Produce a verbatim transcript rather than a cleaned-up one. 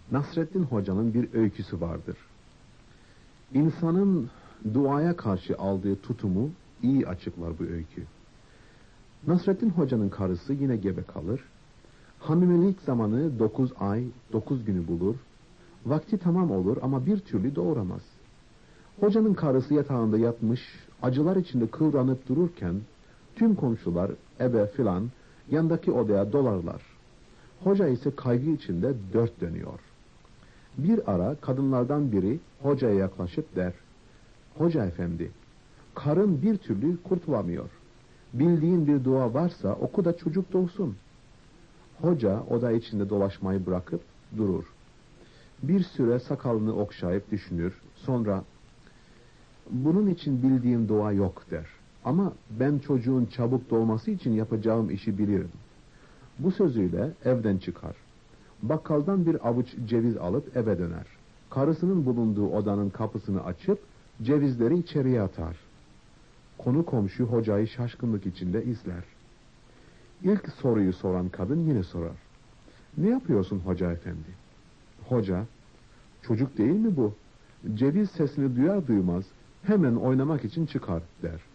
Nasreddin Hoca'nın bir öyküsü vardır. İnsanın duaya karşı aldığı tutumu iyi açıklar bu öykü. Nasreddin Hoca'nın karısı yine gebe kalır. Hamilelik zamanı dokuz ay, dokuz günü bulur. Vakti tamam olur ama bir türlü doğuramaz. Hocanın karısı yatağında yatmış, acılar içinde kıvranıp dururken, tüm komşular, ebe filan, yandaki odaya dolarlar. Hoca ise kaygı içinde dört dönüyor. Bir ara kadınlardan biri hocaya yaklaşıp der: "Hoca efendi, karın bir türlü kurtulamıyor. Bildiğin bir dua varsa oku da çocuk doğsun." Hoca oda içinde dolaşmayı bırakıp durur. Bir süre sakalını okşayıp düşünür. Sonra "Bunun için bildiğim dua yok" der. "Ama ben çocuğun çabuk doğması için yapacağım işi bilirim." Bu sözüyle evden çıkar. Bakkaldan bir avuç ceviz alıp eve döner. Karısının bulunduğu odanın kapısını açıp cevizleri içeriye atar. Konu komşu hocayı şaşkınlık içinde izler. İlk soruyu soran kadın yine sorar: "Ne yapıyorsun hoca efendi?" Hoca: "Çocuk değil mi bu? Ceviz sesini duyar duymaz hemen oynamak için çıkar" der.